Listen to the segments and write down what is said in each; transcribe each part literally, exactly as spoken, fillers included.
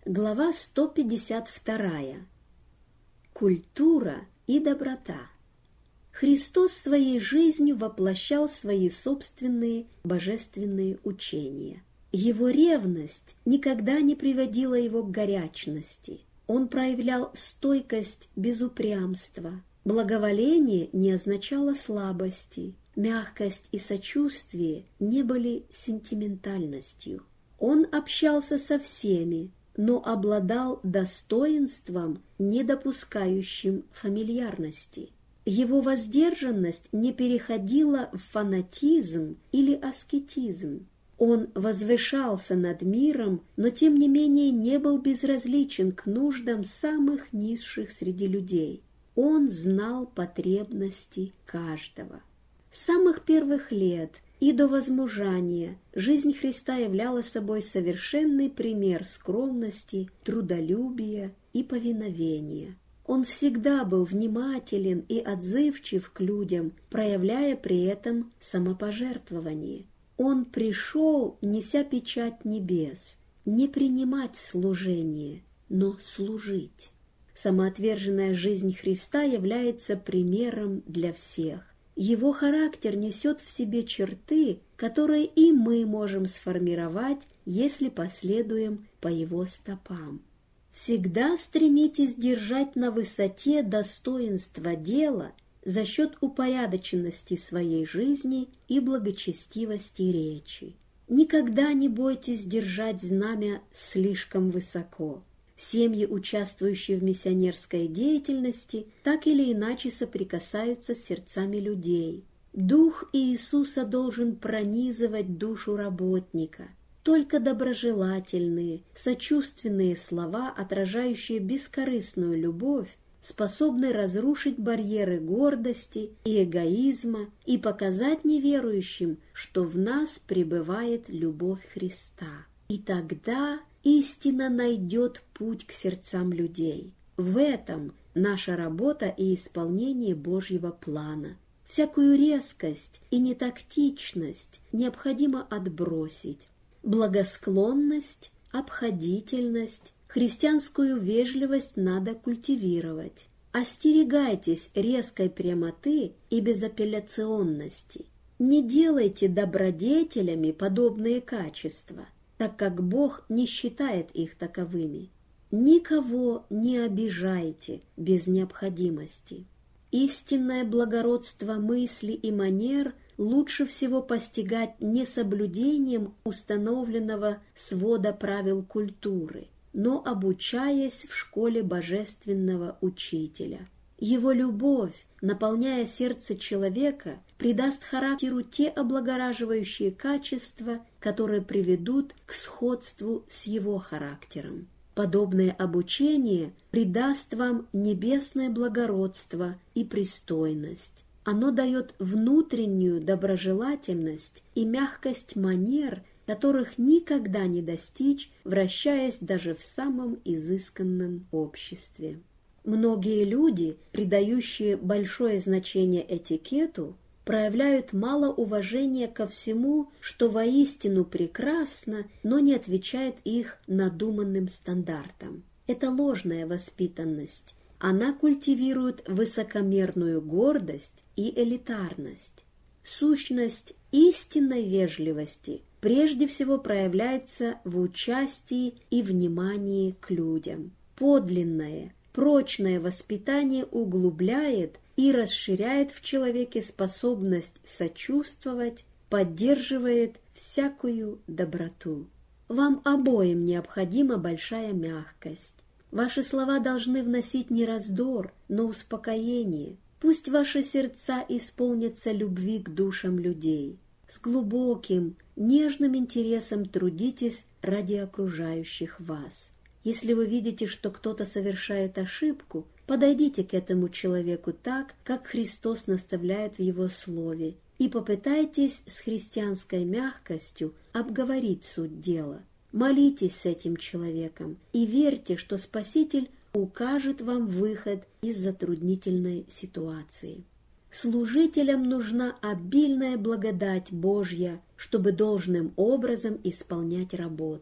Глава сто пятьдесят два. Культура и доброта. Христос своей жизнью воплощал свои собственные божественные учения. Его ревность никогда не приводила его к горячности. Он проявлял стойкость без упрямства. Благоволение не означало слабости. Мягкость и сочувствие не были сентиментальностью. Он общался со всеми, но обладал достоинством, не допускающим фамильярности. Его воздержанность не переходила в фанатизм или аскетизм. Он возвышался над миром, но тем не менее не был безразличен к нуждам самых низших среди людей. Он знал потребности каждого. С самых первых лет и до возмужания жизнь Христа являла собой совершенный пример скромности, трудолюбия и повиновения. Он всегда был внимателен и отзывчив к людям, проявляя при этом самопожертвование. Он пришел, неся печать небес, не принимать служение, но служить. Самоотверженная жизнь Христа является примером для всех. Его характер несет в себе черты, которые и мы можем сформировать, если последуем по его стопам. Всегда стремитесь держать на высоте достоинства дела за счет упорядоченности своей жизни и благочестивости речи. Никогда не бойтесь держать знамя слишком высоко. Семьи, участвующие в миссионерской деятельности, так или иначе соприкасаются с сердцами людей. Дух Иисуса должен пронизывать душу работника. Только доброжелательные, сочувственные слова, отражающие бескорыстную любовь, способны разрушить барьеры гордости и эгоизма и показать неверующим, что в нас пребывает любовь Христа. И тогда истина найдет путь к сердцам людей. В этом наша работа и исполнение Божьего плана. Всякую резкость и нетактичность необходимо отбросить. Благосклонность, обходительность, христианскую вежливость надо культивировать. Остерегайтесь резкой прямоты и безапелляционности. Не делайте добродетелями подобные качества, так как Бог не считает их таковыми. Никого не обижайте без необходимости. Истинное благородство мысли и манер лучше всего постигать не соблюдением установленного свода правил культуры, но обучаясь в школе божественного учителя. Его любовь, наполняя сердце человека, придаст характеру те облагораживающие качества, которые приведут к сходству с его характером. Подобное обучение придаст вам небесное благородство и пристойность. Оно дает внутреннюю доброжелательность и мягкость манер, которых никогда не достичь, вращаясь даже в самом изысканном обществе. Многие люди, придающие большое значение этикету, проявляют мало уважения ко всему, что воистину прекрасно, но не отвечает их надуманным стандартам. Это ложная воспитанность. Она культивирует высокомерную гордость и элитарность. Сущность истинной вежливости прежде всего проявляется в участии и внимании к людям. Подлинное, прочное воспитание углубляет и расширяет в человеке способность сочувствовать, поддерживает всякую доброту. Вам обоим необходима большая мягкость. Ваши слова должны вносить не раздор, но успокоение. Пусть ваши сердца исполнятся любви к душам людей. С глубоким, нежным интересом трудитесь ради окружающих вас. Если вы видите, что кто-то совершает ошибку, подойдите к этому человеку так, как Христос наставляет в Его Слове, и попытайтесь с христианской мягкостью обговорить суть дела. Молитесь с этим человеком и верьте, что Спаситель укажет вам выход из затруднительной ситуации. Служителям нужна обильная благодать Божья, чтобы должным образом исполнять работу.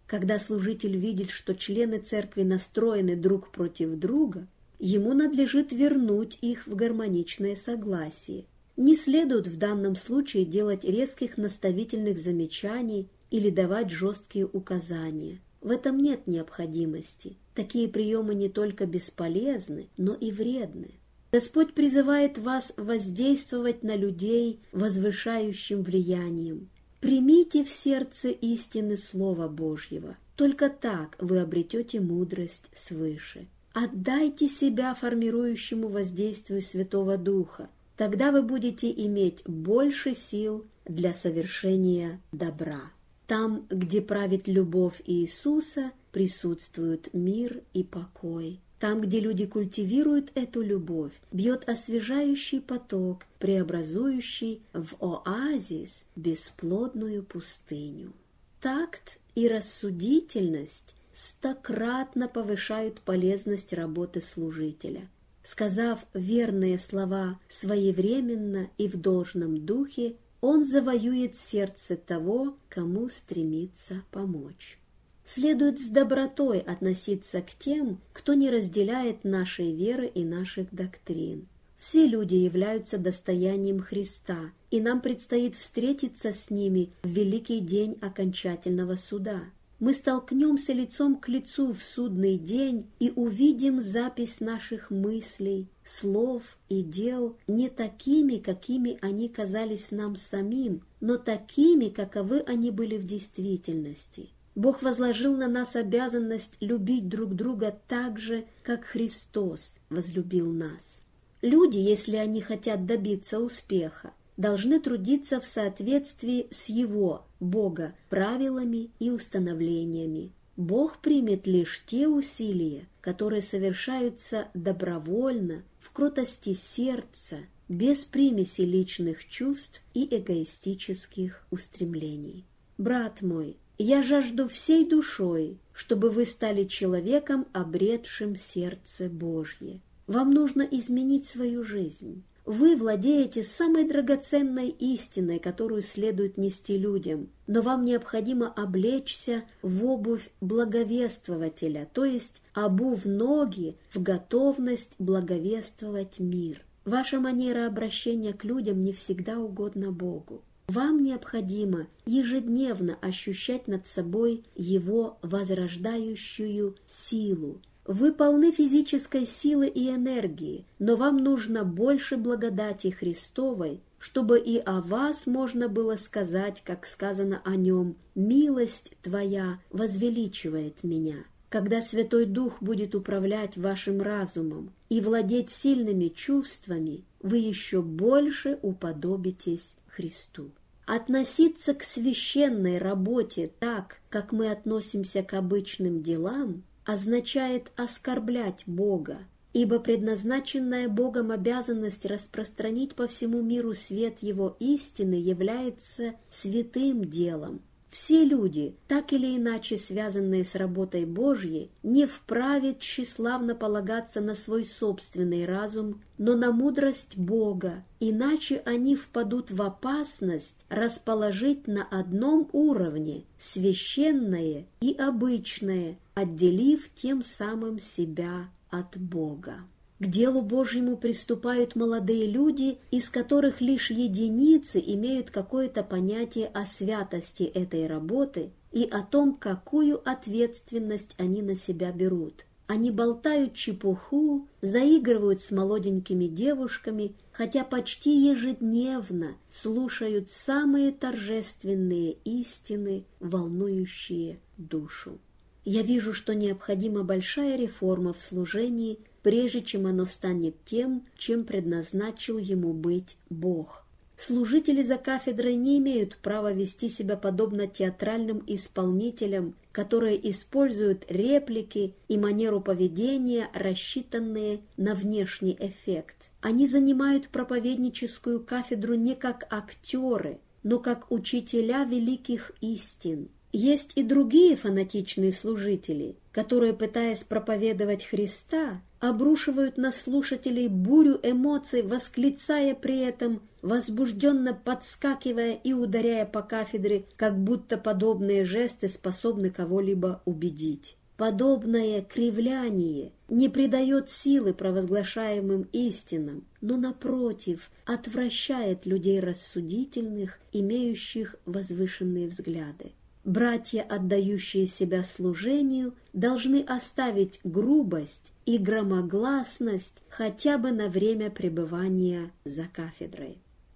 Когда служитель видит, что члены церкви настроены друг против друга, ему надлежит вернуть их в гармоничное согласие. Не следует в данном случае делать резких наставительных замечаний или давать жесткие указания. В этом нет необходимости. Такие приемы не только бесполезны, но и вредны. Господь призывает вас воздействовать на людей возвышающим влиянием. Примите в сердце истины Слова Божьего. Только так вы обретете мудрость свыше. Отдайте себя формирующему воздействию Святого Духа. Тогда вы будете иметь больше сил для совершения добра. Там, где правит любовь Иисуса, присутствуют мир и покой. Там, где люди культивируют эту любовь, бьет освежающий поток, преобразующий в оазис бесплодную пустыню. Такт и рассудительность стократно повышают полезность работы служителя. Сказав верные слова своевременно и в должном духе, он завоюет сердце того, кому стремится помочь. Следует с добротой относиться к тем, кто не разделяет нашей веры и наших доктрин. Все люди являются достоянием Христа, и нам предстоит встретиться с ними в великий день окончательного суда. Мы столкнемся лицом к лицу в судный день и увидим запись наших мыслей, слов и дел не такими, какими они казались нам самим, но такими, каковы они были в действительности. Бог возложил на нас обязанность любить друг друга так же, как Христос возлюбил нас. Люди, если они хотят добиться успеха, должны трудиться в соответствии с Его, Бога, правилами и установлениями. Бог примет лишь те усилия, которые совершаются добровольно, в кротости сердца, без примеси личных чувств и эгоистических устремлений. Брат мой, я жажду всей душой, чтобы вы стали человеком, обретшим сердце Божье. Вам нужно изменить свою жизнь. Вы владеете самой драгоценной истиной, которую следует нести людям, но вам необходимо облечься в обувь благовествователя, то есть обув ноги в готовность благовествовать мир. Ваша манера обращения к людям не всегда угодна Богу. Вам необходимо ежедневно ощущать над собой Его возрождающую силу. Вы полны физической силы и энергии, но вам нужно больше благодати Христовой, чтобы и о вас можно было сказать, как сказано о Нем: «Милость Твоя возвеличивает меня». Когда Святой Дух будет управлять вашим разумом и владеть сильными чувствами, вы еще больше уподобитесь Христу. Относиться к священной работе так, как мы относимся к обычным делам, означает оскорблять Бога, ибо предназначенная Богом обязанность распространить по всему миру свет Его истины является святым делом. Все люди, так или иначе связанные с работой Божьей, не вправе тщеславно полагаться на свой собственный разум, но на мудрость Бога, иначе они впадут в опасность расположить на одном уровне священное и обычное, отделив тем самым себя от Бога. К делу Божьему приступают молодые люди, из которых лишь единицы имеют какое-то понятие о святости этой работы и о том, какую ответственность они на себя берут. Они болтают чепуху, заигрывают с молоденькими девушками, хотя почти ежедневно слушают самые торжественные истины, волнующие душу. Я вижу, что необходима большая реформа в служении, прежде чем оно станет тем, чем предназначил ему быть Бог. Служители за кафедрой не имеют права вести себя подобно театральным исполнителям, которые используют реплики и манеру поведения, рассчитанные на внешний эффект. Они занимают проповедническую кафедру не как актеры, но как учителя великих истин. Есть и другие фанатичные служители, которые, пытаясь проповедовать Христа, обрушивают на слушателей бурю эмоций, восклицая при этом, возбужденно подскакивая и ударяя по кафедре, как будто подобные жесты способны кого-либо убедить. Подобное кривляние не придает силы провозглашаемым истинам, но, напротив, отвращает людей рассудительных, имеющих возвышенные взгляды. Братья, отдающие себя служению, должны оставить грубость и громогласность хотя бы на время пребывания за кафедрой.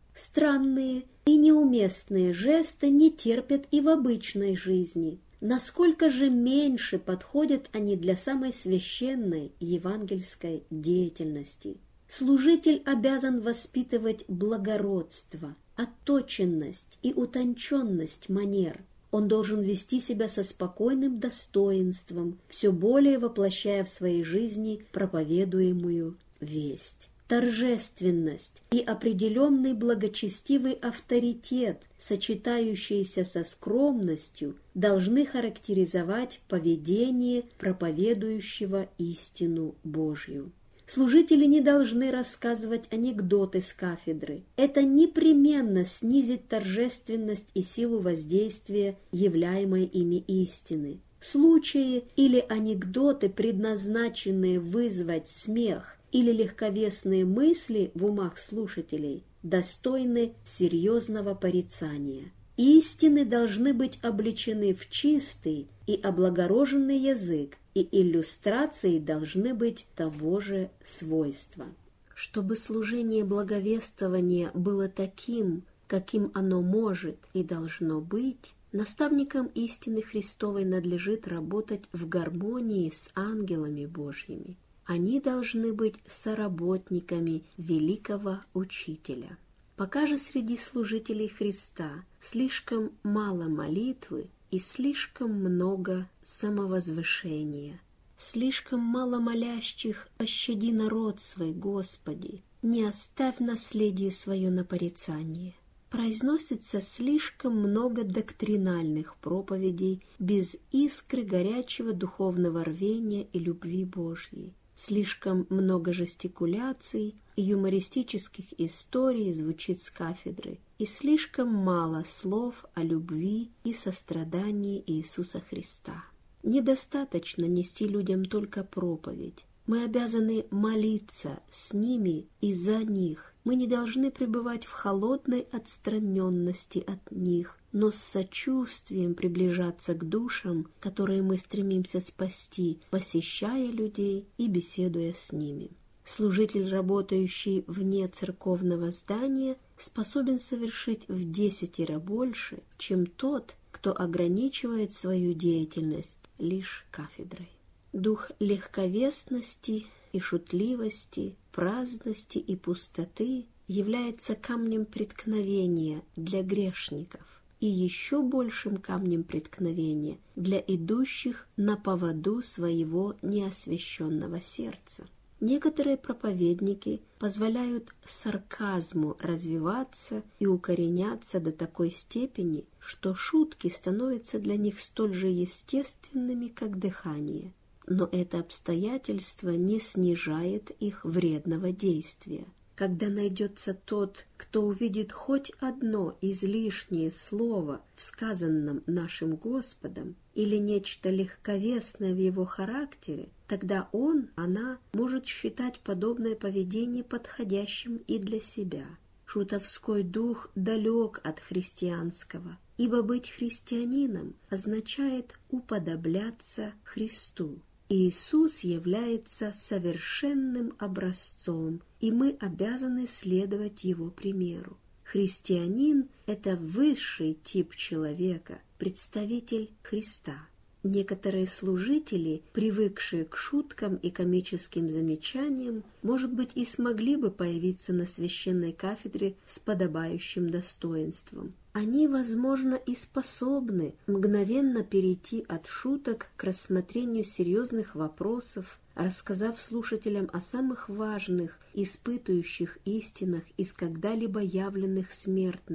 Странные и неуместные жесты не терпят и в обычной жизни. Насколько же меньше подходят они для самой священной евангельской деятельности. Служитель обязан воспитывать благородство, отточенность и утонченность манер. Он должен вести себя со спокойным достоинством, все более воплощая в своей жизни проповедуемую весть. Торжественность и определенный благочестивый авторитет, сочетающиеся со скромностью, должны характеризовать поведение проповедующего истину Божью. Служители не должны рассказывать анекдоты с кафедры. Это непременно снизит торжественность и силу воздействия являемой ими истины. Случаи или анекдоты, предназначенные вызвать смех или легковесные мысли в умах слушателей, достойны серьезного порицания. Истины должны быть облечены в чистый и облагороженный язык, и иллюстрации должны быть того же свойства. Чтобы служение благовествования было таким, каким оно может и должно быть, наставникам истины Христовой надлежит работать в гармонии с ангелами Божьими. Они должны быть соработниками великого Учителя. Пока же среди служителей Христа слишком мало молитвы и слишком много самовозвышения, слишком мало молящих «Пощади народ свой, Господи, не оставь наследие свое на порицание». Произносится слишком много доктринальных проповедей без искры горячего духовного рвения и любви Божьей. Слишком много жестикуляций и юмористических историй звучит с кафедры, и слишком мало слов о любви и сострадании Иисуса Христа. Недостаточно нести людям только проповедь. Мы обязаны молиться с ними и за них. Мы не должны пребывать в холодной отстраненности от них, но с сочувствием приближаться к душам, которые мы стремимся спасти, посещая людей и беседуя с ними. Служитель, работающий вне церковного здания, способен совершить в десятеро больше, чем тот, кто ограничивает свою деятельность лишь кафедрой. Дух легковесности и шутливости, праздности и пустоты является камнем преткновения для грешников и еще большим камнем преткновения для идущих на поводу своего неосвященного сердца. Некоторые проповедники позволяют сарказму развиваться и укореняться до такой степени, что шутки становятся для них столь же естественными, как дыхание. Но это обстоятельство не снижает их вредного действия. Когда найдется тот, кто увидит хоть одно излишнее слово в сказанном нашим Господом или нечто легковесное в его характере, тогда он, она может считать подобное поведение подходящим и для себя. Шутовской дух далек от христианского, ибо быть христианином означает уподобляться Христу. Иисус является совершенным образцом, и мы обязаны следовать Его примеру. Христианин – это высший тип человека, представитель Христа. Некоторые служители, привыкшие к шуткам и комическим замечаниям, может быть, и смогли бы появиться на священной кафедре с подобающим достоинством. Они, возможно, и способны мгновенно перейти от шуток к рассмотрению серьезных вопросов, рассказав слушателям о самых важных, испытующих истинах из когда-либо явленных смертным.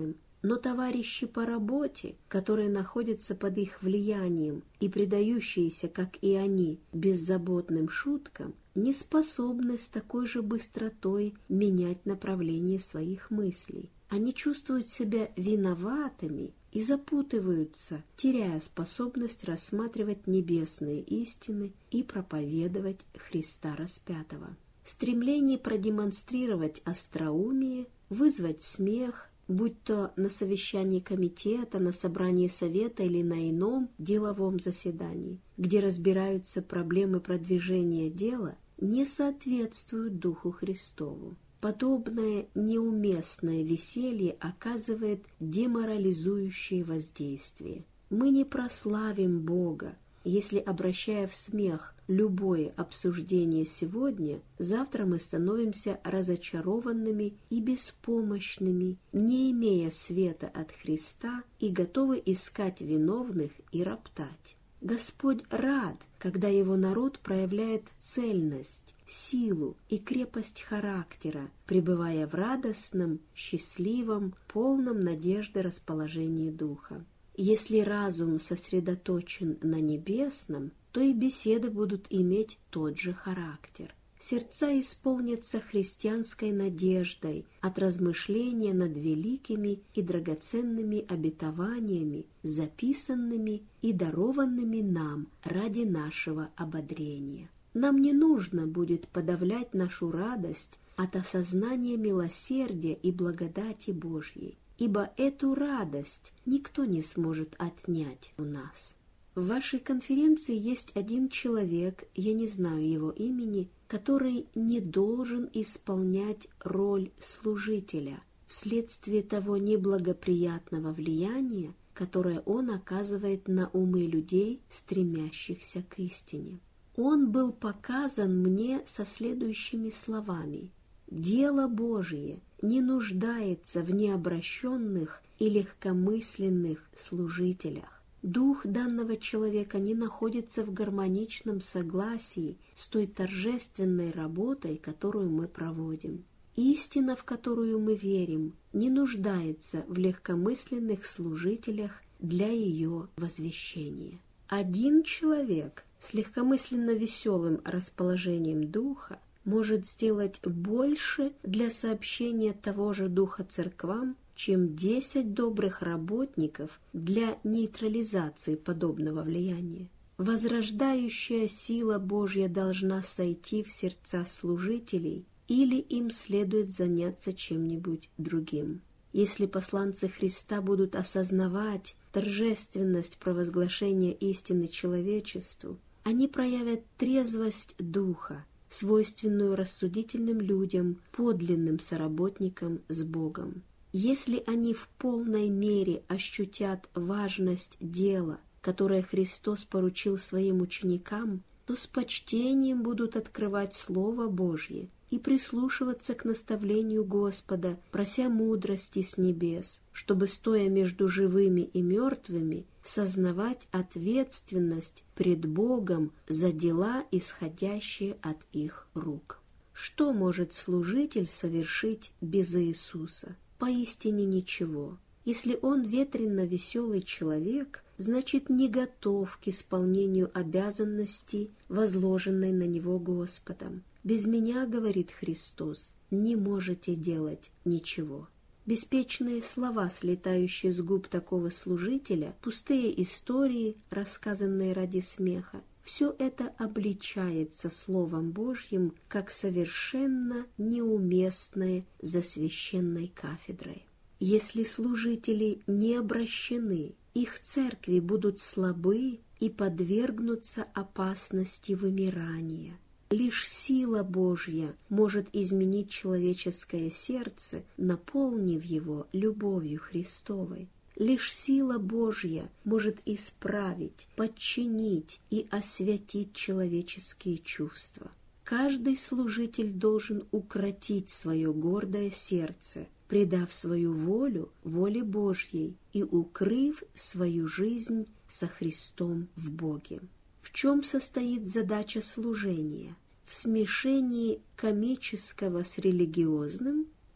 Но товарищи по работе, которые находятся под их влиянием и предающиеся, как и они, беззаботным шуткам, не способны с такой же быстротой менять направление своих мыслей. Они чувствуют себя виноватыми и запутываются, теряя способность рассматривать небесные истины и проповедовать Христа распятого. Стремление продемонстрировать остроумие, вызвать смех, будь то на совещании комитета, на собрании совета или на ином деловом заседании, где разбираются проблемы продвижения дела, не соответствуют Духу Христову. Подобное неуместное веселье оказывает деморализующее воздействие. Мы не прославим Бога, если, обращая в смех любое обсуждение сегодня, завтра мы становимся разочарованными и беспомощными, не имея света от Христа и готовы искать виновных и роптать. Господь рад, когда Его народ проявляет цельность, силу и крепость характера, пребывая в радостном, счастливом, полном надежды расположении духа. Если разум сосредоточен на небесном, то и беседы будут иметь тот же характер. Сердца исполнятся христианской надеждой от размышления над великими и драгоценными обетованиями, записанными и дарованными нам ради нашего ободрения. Нам не нужно будет подавлять нашу радость от осознания милосердия и благодати Божьей, ибо эту радость никто не сможет отнять у нас. В вашей конференции есть один человек, я не знаю его имени, который не должен исполнять роль служителя вследствие того неблагоприятного влияния, которое он оказывает на умы людей, стремящихся к истине. Он был показан мне со следующими словами: «Дело Божие не нуждается в необращенных и легкомысленных служителях. Дух данного человека не находится в гармоничном согласии с той торжественной работой, которую мы проводим. Истина, в которую мы верим, не нуждается в легкомысленных служителях для ее возвещения». Один человек с легкомысленно веселым расположением духа может сделать больше для сообщения того же духа церквам, чем десять добрых работников для нейтрализации подобного влияния. Возрождающая сила Божья должна сойти в сердца служителей, или им следует заняться чем-нибудь другим. Если посланцы Христа будут осознавать торжественность провозглашения истины человечеству, они проявят трезвость духа, свойственную рассудительным людям, подлинным соработникам с Богом. Если они в полной мере ощутят важность дела, которое Христос поручил своим ученикам, то с почтением будут открывать Слово Божье и прислушиваться к наставлению Господа, прося мудрости с небес, чтобы, стоя между живыми и мертвыми, сознавать ответственность пред Богом за дела, исходящие от их рук. Что может служитель совершить без Иисуса? Поистине ничего. Если он ветренно-веселый человек, значит, не готов к исполнению обязанностей, возложенной на него Господом. «Без меня, — говорит Христос, — не можете делать ничего». Беспечные слова, слетающие с губ такого служителя, пустые истории, рассказанные ради смеха, все это обличается Словом Божьим как совершенно неуместное за священной кафедрой. Если служители не обращены, их церкви будут слабы и подвергнутся опасности вымирания. Лишь сила Божья может изменить человеческое сердце, наполнив его любовью Христовой. Лишь сила Божья может исправить, подчинить и освятить человеческие чувства. Каждый служитель должен укротить свое гордое сердце, предав свою волю воле Божьей и укрыв свою жизнь со Христом в Боге. В чем состоит задача служения? В смешении комического с религиозным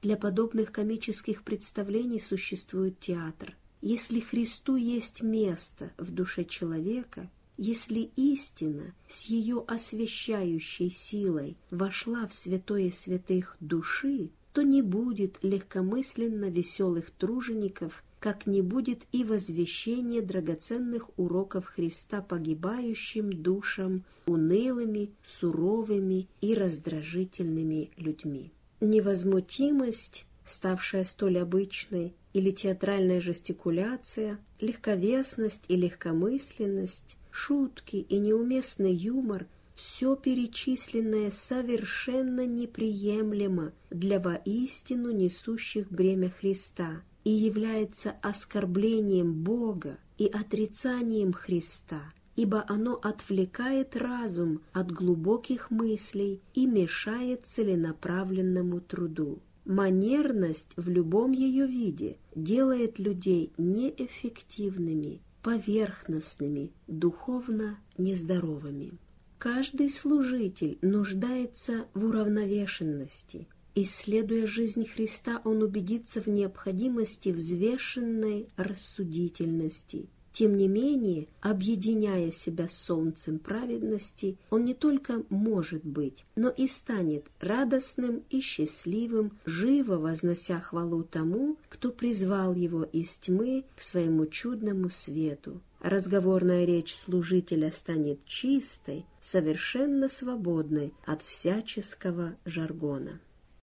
Для подобных комических представлений существует театр. Если Христу есть место в душе человека, если истина с ее освящающей силой вошла в святое святых души, то не будет легкомысленно веселых тружеников, как не будет и возвещения драгоценных уроков Христа погибающим душам, унылыми, суровыми и раздражительными людьми. Невозмутимость, ставшая столь обычной, или театральная жестикуляция, легковесность и легкомысленность, шутки и неуместный юмор – все перечисленное совершенно неприемлемо для воистину несущих бремя Христа и является оскорблением Бога и отрицанием Христа, ибо оно отвлекает разум от глубоких мыслей и мешает целенаправленному труду. Манерность в любом ее виде делает людей неэффективными, поверхностными, духовно нездоровыми. Каждый служитель нуждается в уравновешенности. Исследуя жизнь Христа, он убедится в необходимости взвешенной рассудительности. Тем не менее, объединяя себя с солнцем праведности, он не только может быть, но и станет радостным и счастливым, живо вознося хвалу тому, кто призвал его из тьмы к своему чудному свету. Разговорная речь служителя станет чистой, совершенно свободной от всяческого жаргона.